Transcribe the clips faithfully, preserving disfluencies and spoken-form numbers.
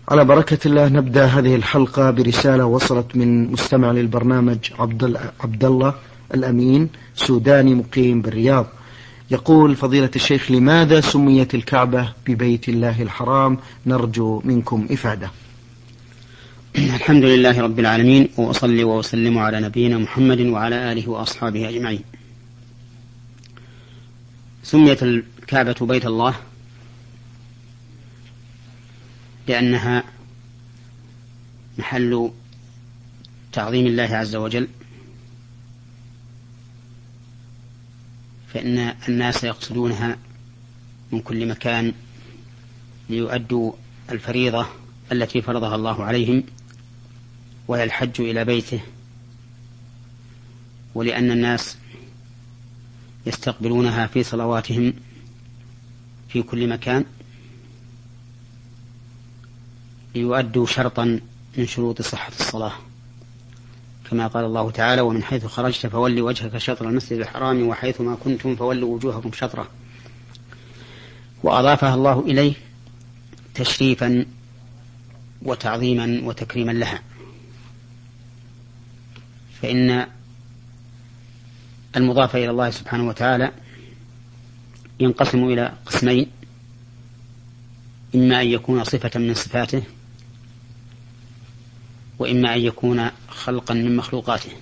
على بركة الله نبدأ هذه الحلقة برسالة وصلت من مستمع للبرنامج عبد الله الأمين سوداني مقيم بالرياض. يقول: فضيلة الشيخ، لماذا سميت الكعبة ببيت الله الحرام؟ نرجو منكم إفادة. الحمد لله رب العالمين، وأصلي وأسلم على نبينا محمد وعلى آله وأصحابه أجمعين. سميت الكعبة بيت الله لأنها محل تعظيم الله عز وجل، فإن الناس يقصدونها من كل مكان ليؤدوا الفريضة التي فرضها الله عليهم، وهي الحج إلى بيته، ولأن الناس يستقبلونها في صلواتهم في كل مكان ليؤدوا شرطا من شروط صحة الصلاة، كما قال الله تعالى: ومن حيث خرجت فولي وجهك شطر المسجد الحرام وحيث ما كنتم فولوا وجوهكم شطره. وأضافها الله إليه تشريفا وتعظيما وتكريما لها، فإن المضاف إلى الله سبحانه وتعالى ينقسم إلى قسمين: إما أن يكون صفة من صفاته، وإما أن يكون خلقا من مخلوقاته.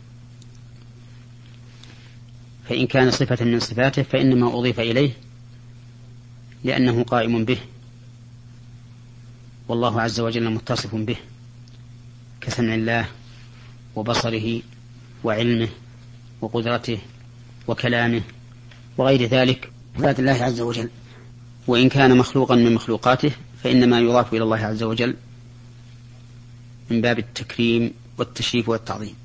فإن كان صفة من صفاته فإنما أضيف إليه لأنه قائم به، والله عز وجل متصف به، كسمع الله وبصره وعلمه وقدرته وكلامه وغير ذلك ذات الله عز وجل. وإن كان مخلوقا من مخلوقاته فإنما يضاف إلى الله عز وجل من باب التكريم والتشريف والتعظيم.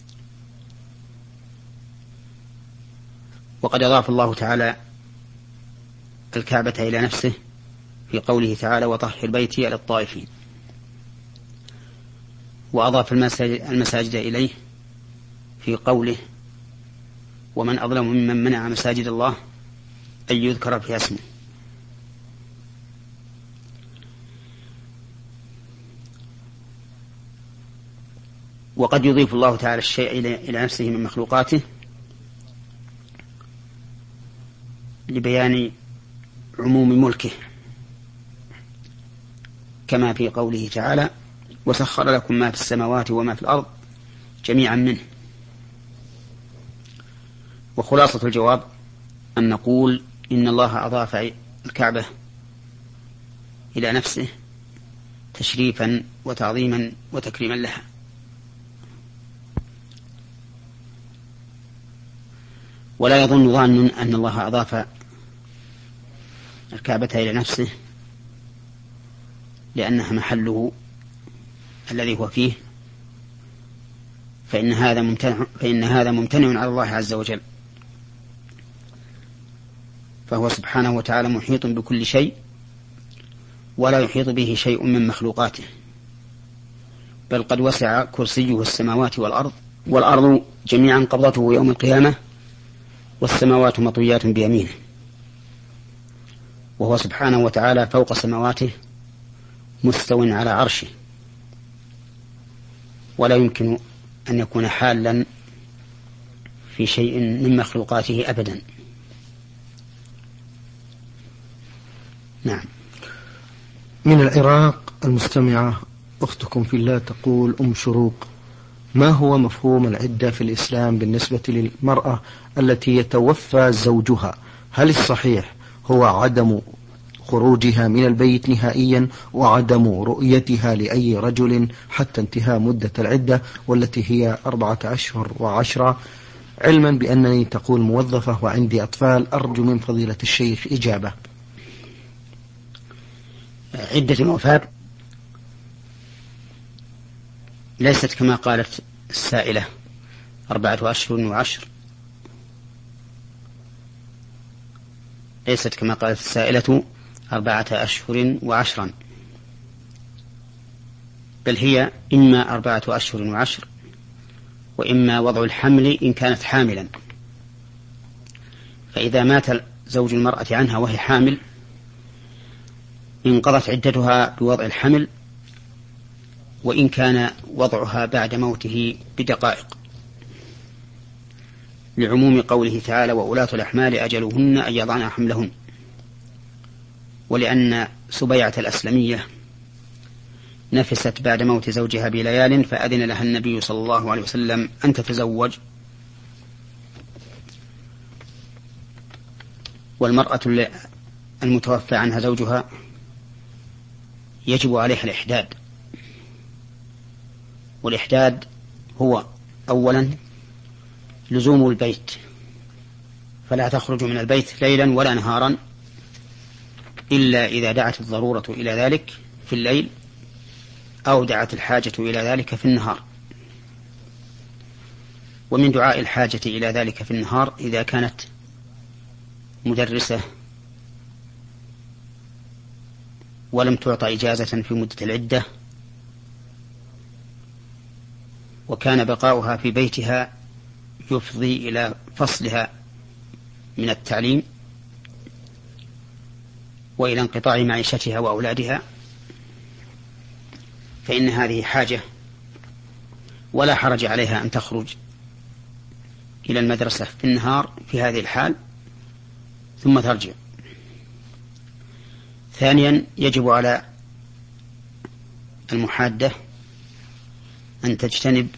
وقد أضاف الله تعالى الكعبة إلى نفسه في قوله تعالى: وطهر بيتي للطائفين. وأضاف المساجد إليه في قوله: ومن أظلم ممن منع مساجد الله أن يذكر فيها اسمه. وقد يضيف الله تعالى الشيء إلى نفسه من مخلوقاته لبيان عموم ملكه، كما في قوله تعالى: وسخر لكم ما في السماوات وما في الأرض جميعا منه. وخلاصة الجواب أن نقول إن الله أضاف الكعبة إلى نفسه تشريفا وتعظيما وتكريما لها. ولا يظن ظان أن الله أضاف الكعبة إلى نفسه لأنها محله الذي هو فيه، فإن هذا ممتنع, فإن هذا ممتنع على الله عز وجل، فهو سبحانه وتعالى محيط بكل شيء ولا يحيط به شيء من مخلوقاته، بل قد وسع كرسيه السماوات والأرض، والأرض جميعا قبضته يوم القيامة، والسماوات مطويات بيمينه، وهو سبحانه وتعالى فوق سماواته مستو على عرشه، ولا يمكن أن يكون حالا في شيء من مخلوقاته أبدا. نعم. من العراق المستمعة أختكم في الله تقول: أم شروق، ما هو مفهوم العدة في الإسلام بالنسبة للمرأة التي يتوفى زوجها؟ هل الصحيح هو عدم خروجها من البيت نهائيا وعدم رؤيتها لأي رجل حتى انتهاء مدة العدة والتي هي أربعة أشهر وعشرة، علما بأنني تقول موظفة وعندي أطفال؟ أرجو من فضيلة الشيخ إجابة. عدة الوفاة ليست كما قالت السائلة أربعة أشهر وعشر، ليست كما قالت السائلة أربعة أشهر وعشرا، بل هي إما أربعة أشهر وعشر وإما وضع الحمل إن كانت حاملا. فإذا مات زوج المرأة عنها وهي حامل انقضت عدتها بوضع الحمل وإن كان وضعها بعد موته بدقائق، لعموم قوله تعالى: وأولاة الأحمال أجلهن أن يضعن حملهن. ولأن سبيعة الأسلمية نفست بعد موت زوجها بليال، فأذن لها النبي صلى الله عليه وسلم أن تتزوج. والمرأة المتوفى عنها زوجها يجب عليها الإحداد، والإحداد هو أولا لزوم البيت، فلا تخرج من البيت ليلا ولا نهارا إلا إذا دعت الضرورة إلى ذلك في الليل، أو دعت الحاجة إلى ذلك في النهار. ومن دعاء الحاجة إلى ذلك في النهار إذا كانت مدرسة ولم تعطى إجازة في مدة العدة، وكان بقاؤها في بيتها يفضي إلى فصلها من التعليم وإلى انقطاع معيشتها وأولادها، فإن هذه حاجة ولا حرج عليها أن تخرج إلى المدرسة في النهار في هذه الحال ثم ترجع. ثانيا، يجب على المحادة أن تجتنب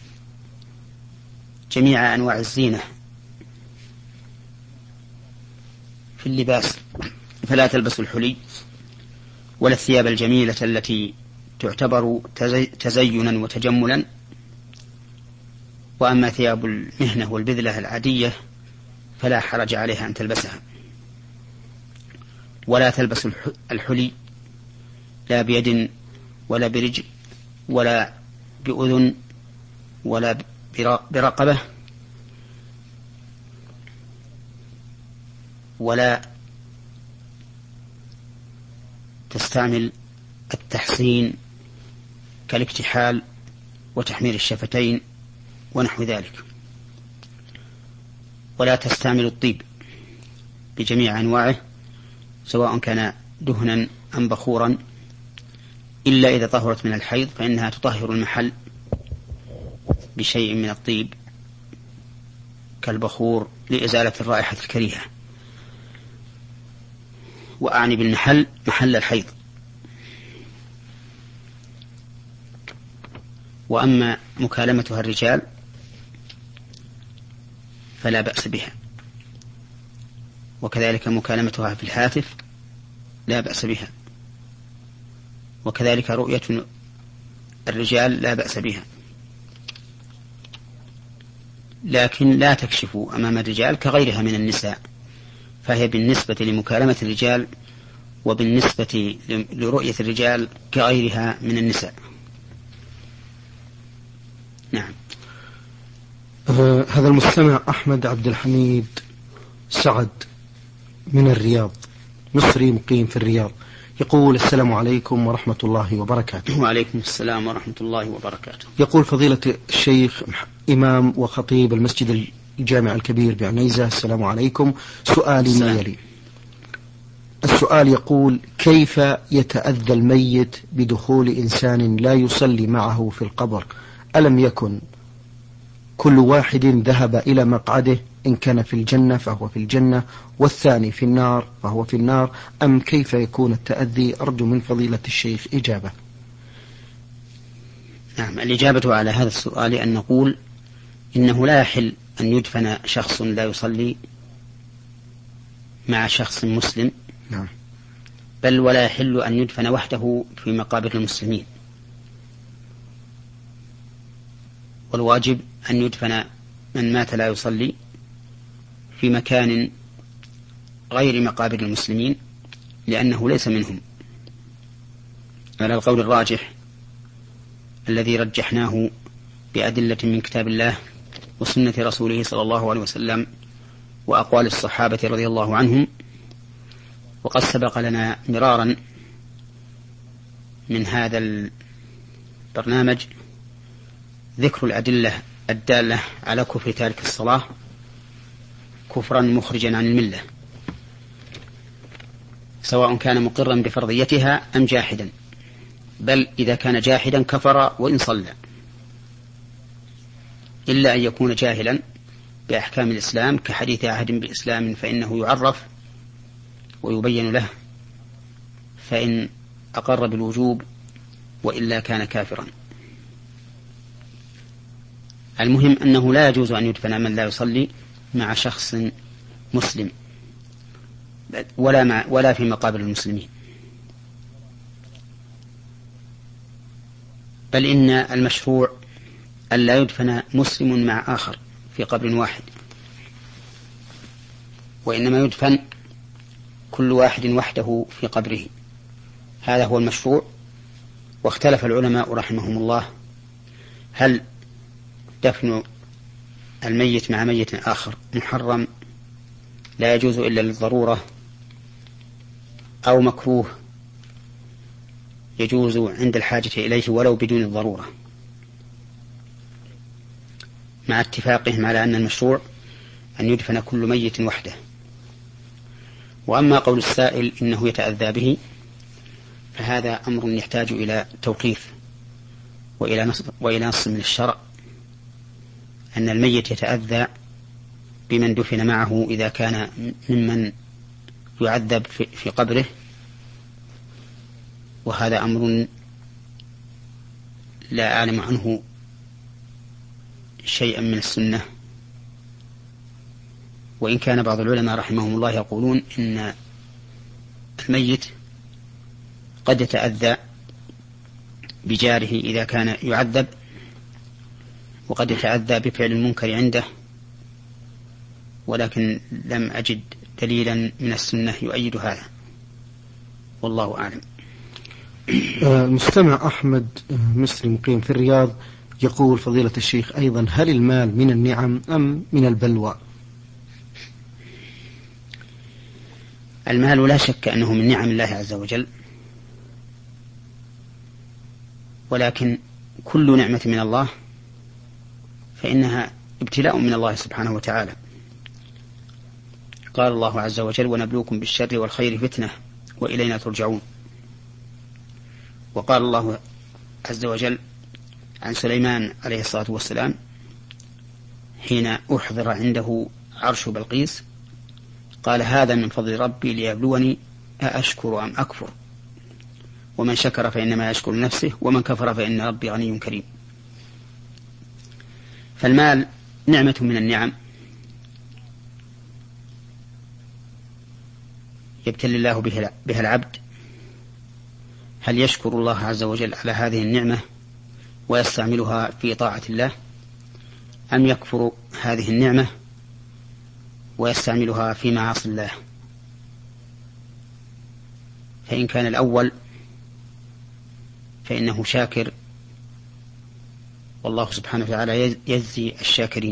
جميع أنواع الزينة في اللباس، فلا تلبس الحلي ولا الثياب الجميلة التي تعتبر تزينا وتجملا. وأما ثياب المهنة والبذلة العادية فلا حرج عليها أن تلبسها. ولا تلبس الحلي لا بيد ولا برجل ولا بأذن ولا برقبة، ولا تستعمل التحصين كالاكتحال وتحمير الشفتين ونحو ذلك. ولا تستعمل الطيب بجميع أنواعه سواء كان دهنا أم بخورا، إلا إذا طهرت من الحيض فإنها تطهر المحل بشيء من الطيب كالبخور لإزالة الرائحة الكريهة، وأعني بالمحل محل الحيض. وأما مكالمتها الرجال فلا بأس بها، وكذلك مكالمتها في الهاتف لا بأس بها، وكذلك رؤية الرجال لا بأس بها، لكن لا تكشف أمام الرجال كغيرها من النساء، فهي بالنسبة لمكالمة الرجال وبالنسبة لرؤية الرجال كغيرها من النساء. نعم. آه هذا المستمع أحمد عبد الحميد سعد من الرياض، مصري مقيم في الرياض، يقول: السلام عليكم ورحمة الله وبركاته. وعليكم السلام ورحمة الله وبركاته. يقول: فضيلة الشيخ إمام وخطيب المسجد الجامع الكبير بعنيزة، السلام عليكم. سؤالي ما يلي. السؤال يقول: كيف يتأذى الميت بدخول إنسان لا يصلي معه في القبر؟ ألم يكن كل واحد ذهب إلى مقعده، إن كان في الجنة فهو في الجنة والثاني في النار فهو في النار، أم كيف يكون التأذي؟ أرجو من فضيلة الشيخ إجابة. نعم، الإجابة على هذا السؤال أن نقول إنه لا يحل أن يدفن شخص لا يصلي مع شخص مسلم. نعم. بل ولا يحل أن يدفن وحده في مقابر المسلمين، والواجب أن يدفن من مات لا يصلي في مكان غير مقابر المسلمين، لأنه ليس منهم، على القول الراجح الذي رجحناه بأدلة من كتاب الله وسنة رسوله صلى الله عليه وسلم وأقوال الصحابة رضي الله عنهم. وقد سبق لنا مرارا من هذا البرنامج ذكر الأدلة الدالة على كفر تارك الصلاة كفرا مخرجا عن الملة، سواء كان مقرا بفرضيتها أم جاحدا. بل إذا كان جاحدا كفر وإن صلى، إلا أن يكون جاهلا بأحكام الإسلام كحديث عهد بإسلام فإنه يعرف ويبين له، فإن أقر بالوجوب وإلا كان كافرا. المهم أنه لا يجوز أن يدفن من لا يصلي مع شخص مسلم ولا, مع ولا في مقابر المسلمين، بل إن المشروع أن لا يدفن مسلم مع آخر في قبر واحد، وإنما يدفن كل واحد وحده في قبره، هذا هو المشروع. واختلف العلماء رحمهم الله هل دفن الميت مع ميت آخر محرم لا يجوز إلا للضرورة، أو مكروه يجوز عند الحاجة إليه ولو بدون الضرورة، مع اتفاقهم على أن المشروع أن يدفن كل ميت وحده. وأما قول السائل إنه يتأذى به فهذا أمر يحتاج إلى توقيف وإلى نص, وإلى نص من الشرع، أن الميت يتأذى بمن دفن معه إذا كان ممن يعذب في, في قبره، وهذا أمر لا أعلم عنه شيئا من السنة. وإن كان بعض العلماء رحمهم الله يقولون إن الميت قد يتأذى بجاره إذا كان يعذب، وقد يتأذى بفعل المنكر عنده، ولكن لم أجد دليلا من السنة يؤيد هذا، والله أعلم. المستمع أحمد مصري مقيم في الرياض يقول: فضيلة الشيخ، أيضا هل المال من النعم أم من البلوى؟ المال لا شك أنه من نعم الله عز وجل، ولكن كل نعمة من الله فإنها ابتلاء من الله سبحانه وتعالى. قال الله عز وجل: ونبلوكم بالشر والخير فتنة وإلينا ترجعون. وقال الله عز وجل عن سليمان عليه الصلاة والسلام حين أحضر عنده عرش بلقيس قال: هذا من فضل ربي ليبلوني أأشكر أم أكفر، ومن شكر فإنما يشكر نفسه ومن كفر فإن ربي غني كريم. فالمال نعمة من النعم يبتلي الله بها العبد، هل يشكر الله عز وجل على هذه النعمة ويستعملها في طاعة الله، أم يكفر هذه النعمة ويستعملها في معاصي الله؟ فإن كان الأول فإنه شاكر، والله سبحانه وتعالى يجزي الشاكرين،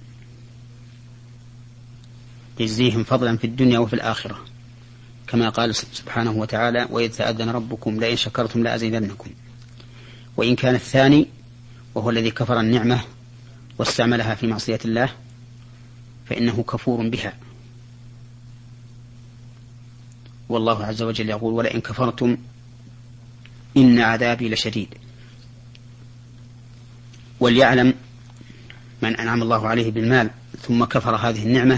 يجزيهم فضلا في الدنيا وفي الآخرة، كما قال سبحانه وتعالى: وإذ تأذن ربكم لئن شكرتم لأزيدنكم. وإن كان الثاني وهو الذي كفر النعمة واستعملها في معصية الله فإنه كفور بها، والله عز وجل يقول: ولئن كفرتم إن عذابي لشديد. وليعلم من أنعم الله عليه بالمال ثم كفر هذه النعمة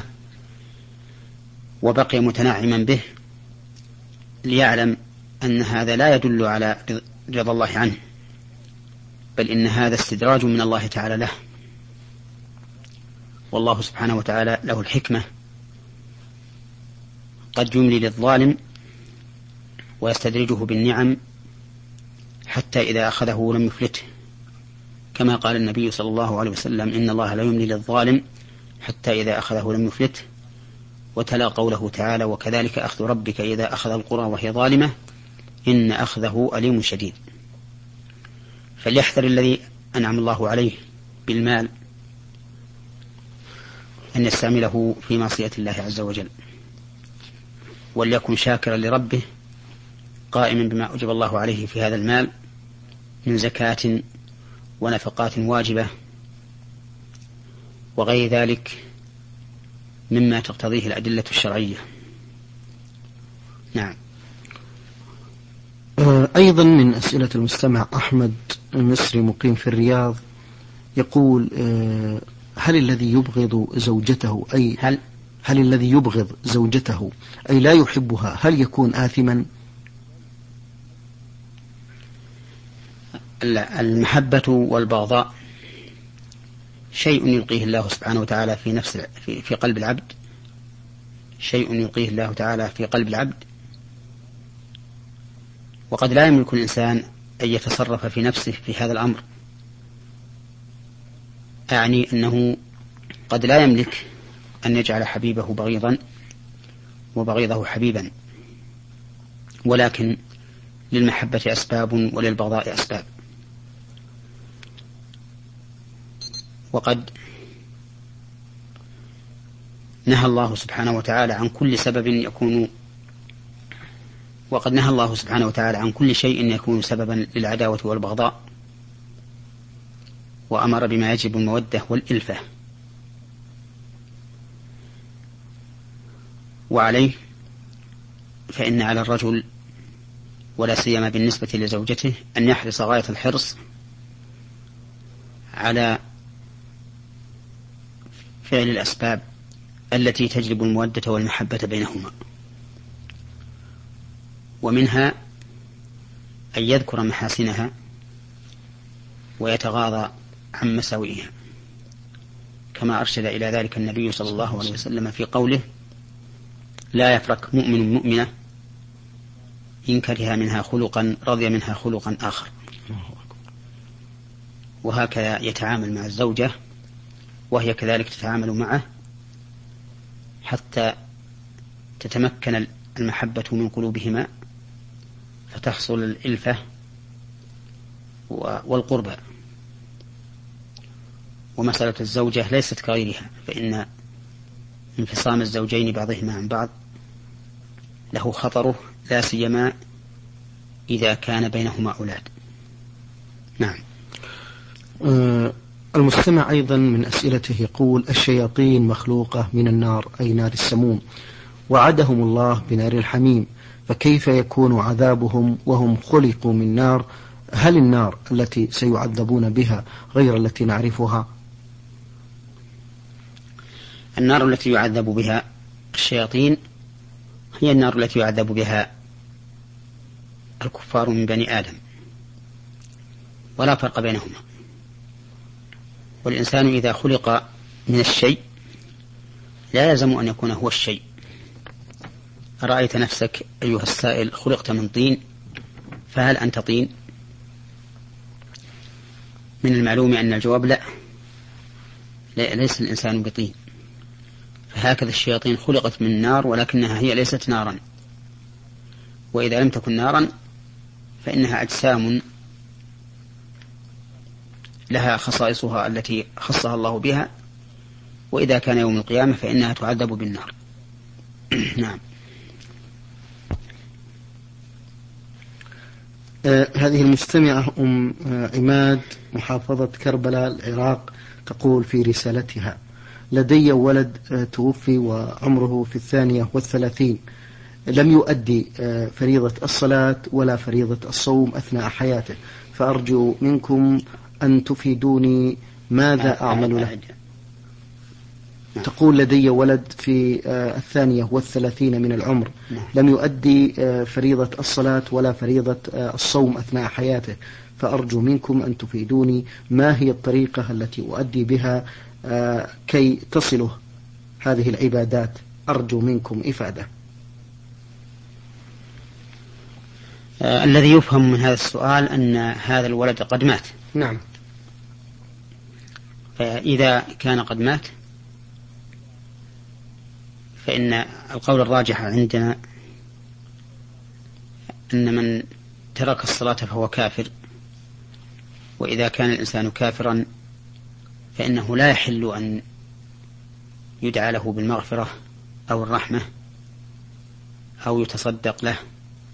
وبقي متنعما به، ليعلم أن هذا لا يدل على رضا الله عنه، بل إن هذا استدراج من الله تعالى له، والله سبحانه وتعالى له الحكمة، قد يملي للظالم ويستدرجه بالنعم حتى إذا أخذه لم يفلته، كما قال النبي صلى الله عليه وسلم: إن الله لا يملي للظالم حتى إذا أخذه لم يفلته. وتلا قوله تعالى: وكذلك أخذ ربك إذا أخذ القرى وهي ظالمة إن أخذه أليم شديد. فليحذر الذي أنعم الله عليه بالمال أن يستعمله في معصية الله عز وجل، وليكن شاكرا لربه قائما بما أوجب الله عليه في هذا المال من زكاة ونفقات واجبة وغير ذلك مما تقتضيه الأدلة الشرعية. نعم. أيضا من أسئلة المستمع أحمد مصري مقيم في الرياض يقول هل الذي يبغض زوجته أي هل هل الذي يبغض زوجته أي لا يحبها هل يكون آثما؟ المحبة والبغضاء شيء يلقيه الله سبحانه وتعالى في نفس في, في قلب العبد، شيء يلقيه الله تعالى في قلب العبد، وقد لا يملك الإنسان أن يتصرف في نفسه في هذا الأمر. أعني أنه قد لا يملك أن يجعل حبيبه بغيضا وبغيضه حبيبا، ولكن للمحبة أسباب وللبغضاء أسباب. وقد نهى الله سبحانه وتعالى عن كل سبب يكون وقد نهى الله سبحانه وتعالى عن كل شيء يكون سببا للعداوة والبغضاء، وأمر بما يجب المودة والإلفة. وعليه فإن على الرجل ولا سيما بالنسبة لزوجته أن يحرص غاية الحرص على فعل الأسباب التي تجلب المودة والمحبة بينهما، ومنها أن يذكر محاسنها ويتغاضى عن مساوئها، كما أرشد إلى ذلك النبي صلى الله عليه وسلم في قوله: لا يفرق مؤمن مؤمنة إن كره منها خلقا رضي منها خلقا آخر. وهكذا يتعامل مع الزوجة وهي كذلك تتعامل معه حتى تتمكن المحبة من قلوبهما فتحصل الإلفة والقربة. ومسألة الزوجة ليست كغيرها، فإن انفصام الزوجين بعضهما عن بعض له خطره، لا سيما إذا كان بينهما أولاد. نعم. أه المستمع أيضا من أسئلته يقول: الشياطين مخلوقة من النار أي نار السموم، وعدهم الله بنار الحميم، فكيف يكون عذابهم وهم خلقوا من نار؟ هل النار التي سيعذبون بها غير التي نعرفها؟ النار التي يعذب بها الشياطين هي النار التي يعذب بها الكفار من بني آدم، ولا فرق بينهما. والإنسان إذا خلق من الشيء لا يلزم أن يكون هو الشيء. أرأيت نفسك أيها السائل خلقت من طين، فهل أنت طين؟ من المعلوم أن الجواب لا، ليس الإنسان بطين. فهكذا الشياطين خلقت من نار ولكنها هي ليست نارا، وإذا لم تكن نارا فإنها أجسام لها خصائصها التي خصها الله بها، وإذا كان يوم القيامة فإنها تعذب بالنار. نعم. آه هذه المستمعة أم آه عماد محافظة كربلاء العراق تقول في رسالتها: لدي ولد آه توفي وعمره في الثانية والثلاثين، لم يؤدي آه فريضة الصلاة ولا فريضة الصوم أثناء حياته، فأرجو منكم أن تفيدوني ماذا أعمل له. تقول: لدي ولد في آه الثانية والثلاثين من العمر، لم يؤدي آه فريضة الصلاة ولا فريضة آه الصوم أثناء حياته، فأرجو منكم أن تفيدوني ما هي الطريقة التي أؤدي بها آه كي تصله هذه العبادات. أرجو منكم إفادة. آه الذي يفهم من هذا السؤال أن هذا الولد قد مات. نعم. فإذا كان قد مات فإن القول الراجح عندنا أن من ترك الصلاة فهو كافر، وإذا كان الإنسان كافرا فإنه لا يحل أن يدعى له بالمغفرة أو الرحمة أو يتصدق له،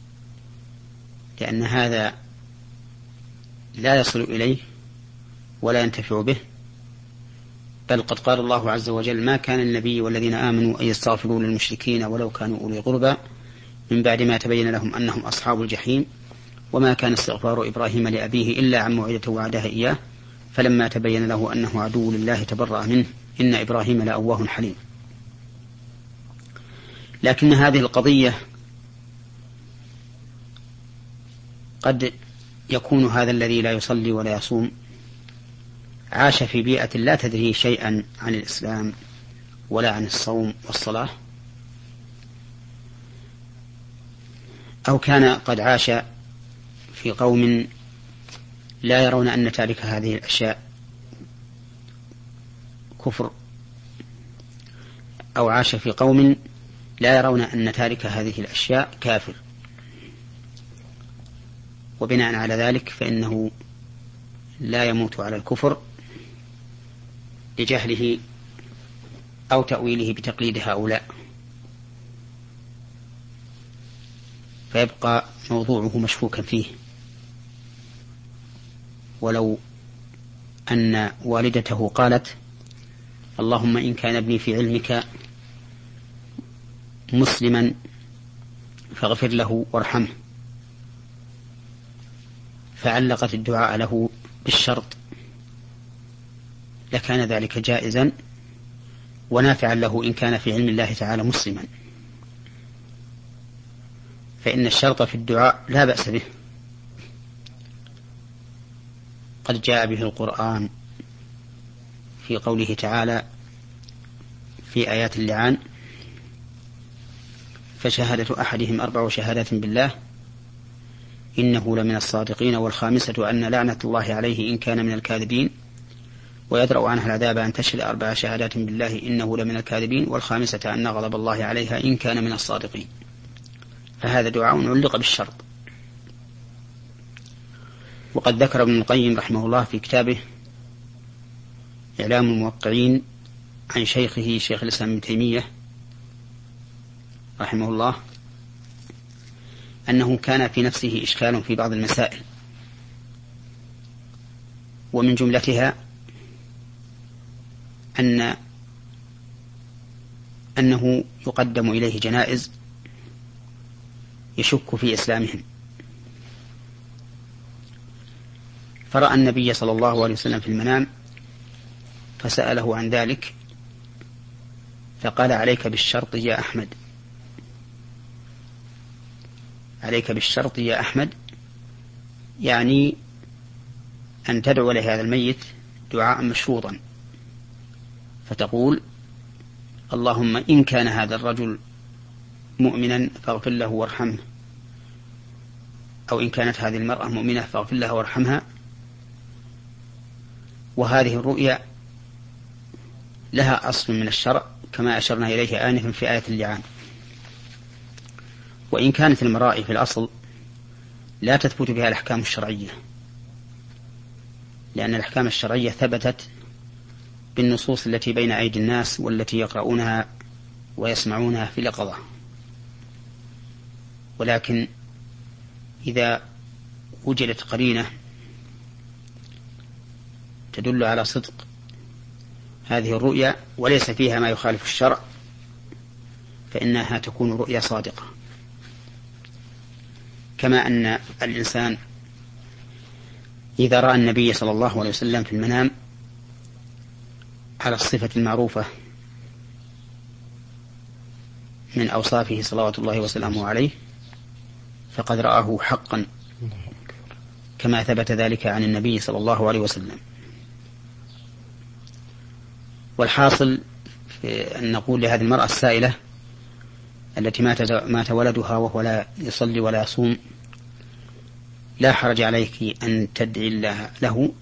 لأن هذا لا يصل إليه ولا ينتفع به. بل قد قال الله عز وجل: ما كان النبي والذين آمنوا أن يستغفروا للمشركين ولو كانوا أولي قربى من بعد ما تبين لهم أنهم أصحاب الجحيم وما كان استغفار إبراهيم لأبيه إلا عن موعدة وعدها إياه فلما تبين له أنه عدو لله تبرأ منه إن إبراهيم لأواه حليم. لكن هذه القضية قد يكون هذا الذي لا يصلي ولا يصوم عاش في بيئة لا تدري شيئا عن الإسلام ولا عن الصوم والصلاة، أو كان قد عاش في قوم لا يرون أن تارك هذه الأشياء كفر، أو عاش في قوم لا يرون أن تارك هذه الأشياء كافر، وبناء على ذلك فإنه لا يموت على الكفر لجهله أو تأويله بتقليد هؤلاء، فيبقى موضوعه مشكوكا فيه. ولو أن والدته قالت اللهم إن كان ابني في علمك مسلما فاغفر له وارحمه، فعلقت الدعاء له بالشرط، لكان ذلك جائزا ونافعا له إن كان في علم الله تعالى مسلما، فإن الشرط في الدعاء لا بأس به، قد جاء به القرآن في قوله تعالى في آيات اللعان فشهادة أحدهم أربع شهادات بالله إنه لمن الصادقين، والخامسة أن لعنة الله عليه إن كان من الكاذبين، ويدرأ عنها العذاب أن تشهد أربع شهادات بالله إنه لمن الكاذبين، والخامسة أن غضب الله عليها إن كان من الصادقين. فهذا دعاء علق بالشرط. وقد ذكر ابن القيم رحمه الله في كتابه إعلام الموقعين عن شيخه شيخ الإسلام ابن تيمية رحمه الله أنه كان في نفسه إشكال في بعض المسائل، ومن جملتها أن أنه يقدم إليه جنائز يشك في إسلامهم، فرأى النبي صلى الله عليه وسلم في المنام فسأله عن ذلك فقال عليك بالشرط يا أحمد، عليك بالشرط يا أحمد، يعني أن تدعو لهذا الميت دعاء مشروطا، فتقول اللهم إن كان هذا الرجل مؤمنا فاغفر له وارحمه، أو إن كانت هذه المرأة مؤمنة فاغفر لها وارحمها. وهذه الرؤيا لها أصل من الشرع كما أشرنا إليه آنفا في آية اللعان، وإن كانت المرائي في الأصل لا تثبت بها الأحكام الشرعية، لأن الأحكام الشرعية ثبتت بالنصوص التي بين أيدي الناس والتي يقرؤونها ويسمعونها في اليقظة، ولكن إذا وجدت قرينة تدل على صدق هذه الرؤيا وليس فيها ما يخالف الشرع فإنها تكون رؤيا صادقة، كما أن الإنسان إذا رأى النبي صلى الله عليه وسلم في المنام على الصفة المعروفة من أوصافه صلوات الله وسلامه عليه فقد رآه حقا كما ثبت ذلك عن النبي صلى الله عليه وسلم. والحاصل أن نقول لهذه المرأة السائلة التي مات ولدها وهو لا يصلي ولا يصوم لا حرج عليك أن تدعي الله له،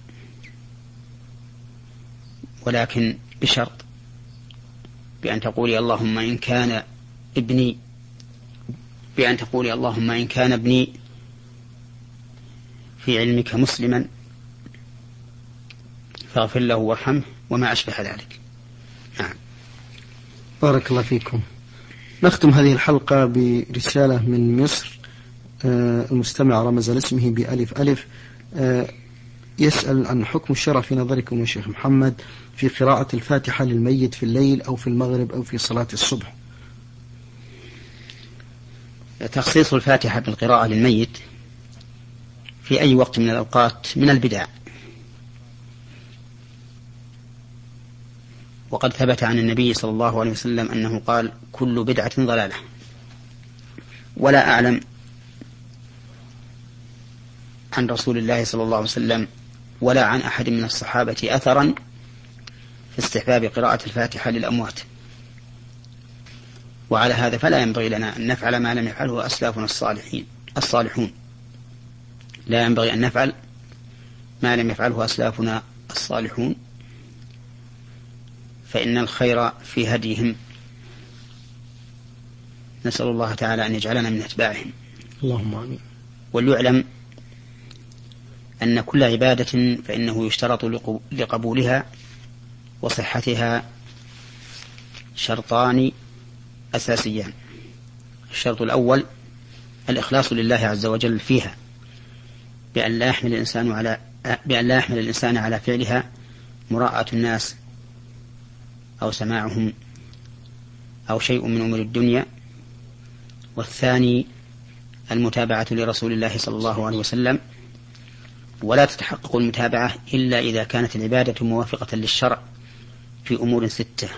ولكن بشرط بأن تقولي اللهم إن كان ابني بأن تقولي اللهم إن كان ابني في علمك مسلما فاغفر له وارحمه وما أشبه ذلك. نعم. بارك الله فيكم. نختم هذه الحلقة برسالة من مصر. آه المستمع رمز لاسمه بألف ألف. آه يسأل عن حكم الشرع في نظركم يا شيخ محمد في قراءة الفاتحة للميت في الليل أو في المغرب أو في صلاة الصبح. تخصيص الفاتحة بالقراءة للميت في أي وقت من الأوقات من البدع. وقد ثبت عن النبي صلى الله عليه وسلم أنه قال كل بدعة ضلالة. ولا أعلم عن رسول الله صلى الله عليه وسلم ولا عن أحد من الصحابة أثرا في استحباب قراءة الفاتحة للأموات. وعلى هذا فلا ينبغي لنا أن نفعل ما لم يفعله أسلافنا الصالحين الصالحون لا ينبغي أن نفعل ما لم يفعله أسلافنا الصالحون، فإن الخير في هديهم. نسأل الله تعالى أن يجعلنا من أتباعهم. اللهم آمين. وليعلم أن كل عبادة فإنه يشترط لقبولها وصحتها شرطان أساسيان. الشرط الأول الإخلاص لله عز وجل فيها، بأن لا يحمل الإنسان على بأن لا يحمل الإنسان على فعلها مراءة الناس أو سماعهم أو شيء من أمور الدنيا. والثاني المتابعة لرسول الله صلى الله عليه وسلم، ولا تتحقق المتابعة إلا إذا كانت العبادة موافقة للشرع في أمور ستة: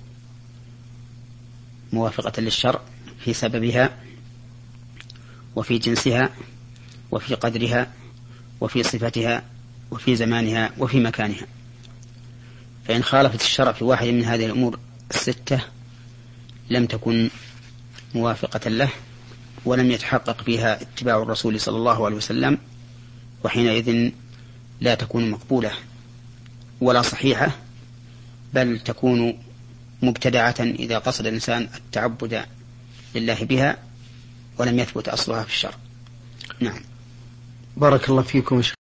موافقة للشرع في سببها وفي جنسها وفي قدرها وفي صفتها وفي زمانها وفي مكانها. فإن خالفت الشرع في واحد من هذه الأمور الستة لم تكن موافقة له ولم يتحقق فيها اتباع الرسول صلى الله عليه وسلم، وحينئذ لا تكون مقبولة ولا صحيحة، بل تكون مبتدعة إذا قصد الإنسان التعبد لله بها ولم يثبت أصلها في الشرع. نعم. بارك الله فيكم.